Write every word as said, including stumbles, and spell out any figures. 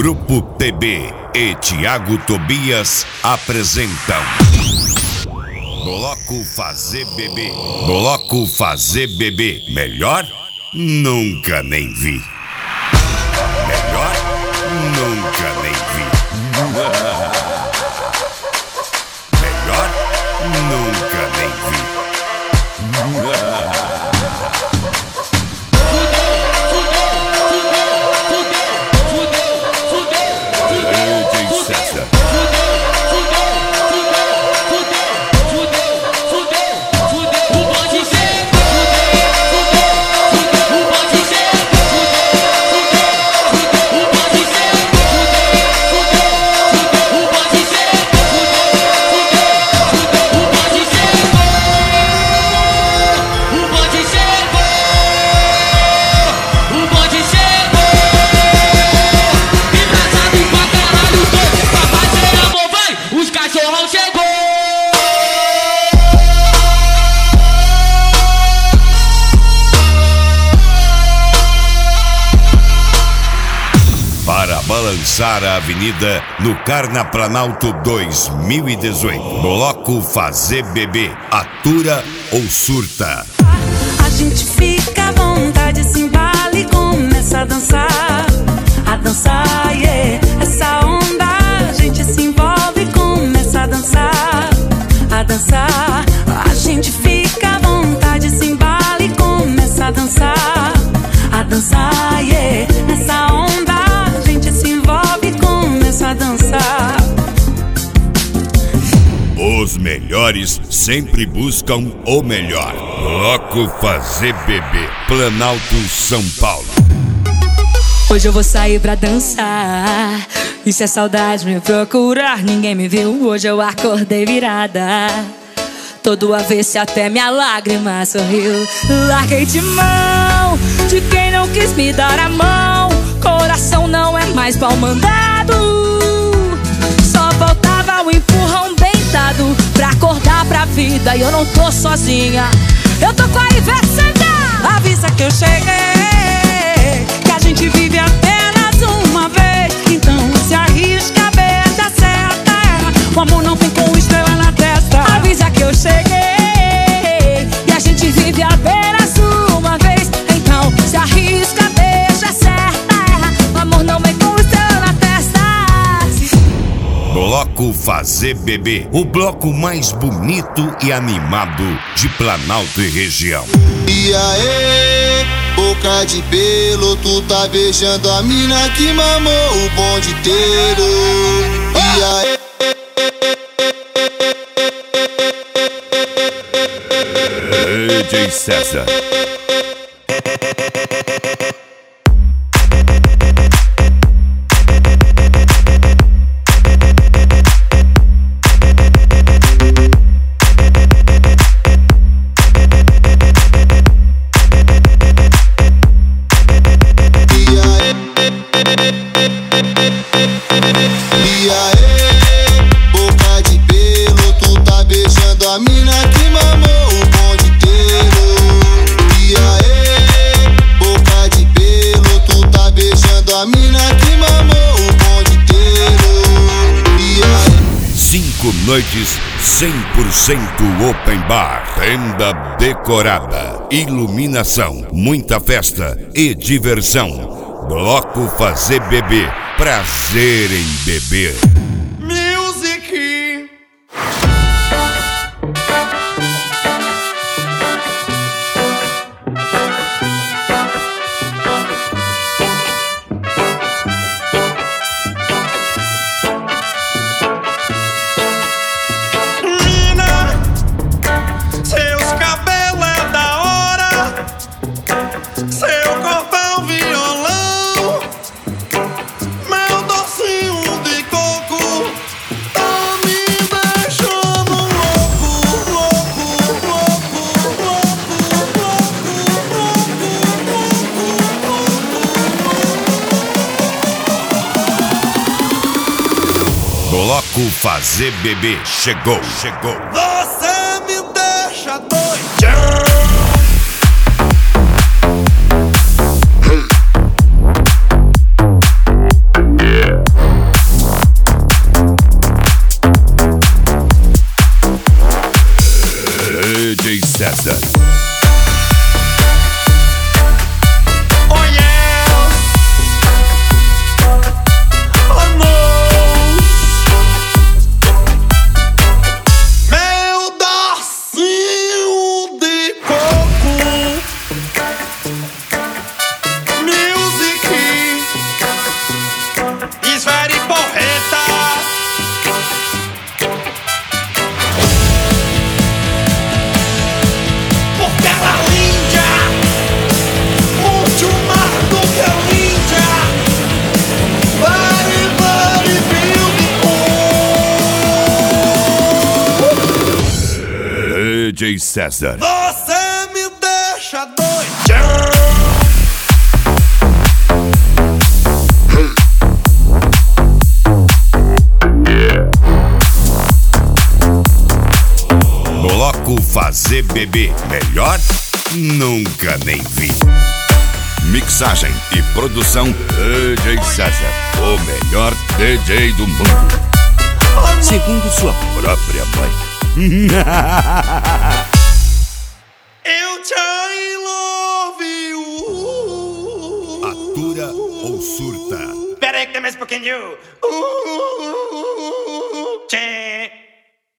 Grupo T B e Thiago Tobias apresentam Bloco Fazer Bebê. Bloco Fazer Bebê. Melhor? Nunca nem vi. Melhor? Nunca nem vi. Melhor? Nunca nem vi. Balançar a avenida no Carnaplanalto dois mil e dezoito. Bloco Fazer Bebê. Atura ou surta? A gente fica à vontade, se embala e começa a dançar. A dançar, yeah. Essa onda a gente se envolve e começa a dançar. A dançar. A gente fica à vontade, se embala e começa a dançar. A dançar, yeah. Essa onda a gente se envolve e começa a dançar. Os melhores sempre buscam o melhor. Bloco Fazer Bebê. Planalto, São Paulo. Hoje eu vou sair pra dançar. E se a saudade me procurar, ninguém me viu. Hoje eu acordei virada, todo avesso, até minha lágrima sorriu. Larguei de mão de quem não quis me dar a mão. Coração não é mais pau mandado. Só faltava um empurrão bem dado pra acordar pra vida. E eu não tô sozinha, eu tô com a Ivete. Avisa que eu cheguei, que a gente vive apenas uma vez. Então se arrisca, beija, acerta. O amor não tem com estrela na testa. Avisa que eu cheguei, e a gente vive apenas uma vez. Então se arrisca, beija, acerta. O amor não vem com estrela na testa. Bloco Fazer Bebê. O bloco mais bonito e animado de Planalto e região. E aí, boca de pelo, tu tá beijando a mina que mamou o bonde inteiro. E aí, D J César. Noites cem por cento Open Bar. Tenda decorada, iluminação, muita festa e diversão. Bloco Fazer Bebê. Prazer em beber. Music. Bloco Fazer Bebê. Chegou, chegou. Você me deixa doidão. Yeah. J César. Você me deixa doidão. Bloco Fazer Bebê. Melhor? Nunca nem vi. Mixagem e produção D J César, o melhor D J do mundo, segundo sua própria mãe. Eu te love you. Atura ou surta? Peraí que tem mais pouquinho. Uh,